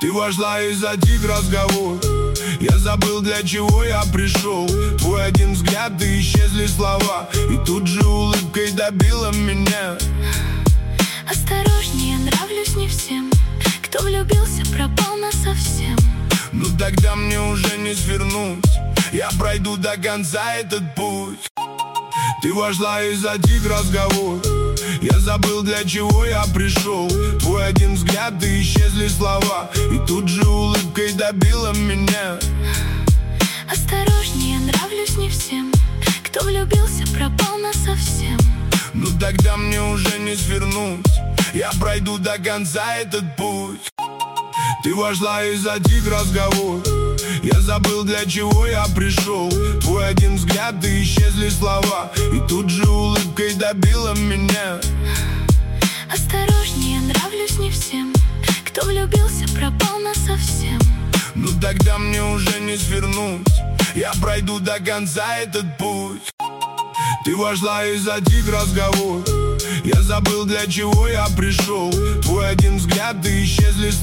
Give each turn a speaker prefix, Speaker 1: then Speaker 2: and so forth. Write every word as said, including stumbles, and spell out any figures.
Speaker 1: Ты вошла и затих разговор. Я забыл, для чего я пришел. Твой один взгляд, и исчезли слова. И тут же улыбкой добила меня.
Speaker 2: Осторожнее, нравлюсь не всем. Кто влюбился, пропал насовсем.
Speaker 1: Ну тогда мне уже не свернуть. Я пройду до конца этот путь. Ты вошла и затих разговор. Я забыл, для чего я пришел. Твой один взгляд, и исчезли слова. И тут же улыбкой добила меня.
Speaker 2: Осторожнее, нравлюсь не всем. Кто влюбился, пропал насовсем.
Speaker 1: Ну тогда мне уже не свернуть. Я пройду до конца этот путь. Ты вошла и затих разговор. Я забыл, для чего я пришел. Твой один взгляд, и исчезли слова. И тут же улыбкой добила меня.
Speaker 2: Осторожнее, нравлюсь не всем. Кто влюбился, пропал насовсем.
Speaker 1: Ну тогда мне уже не свернуть. Я пройду до конца этот путь. Ты вошла и затих разговор. Я забыл, для чего я пришел. Твой один взгляд, и исчезли слова.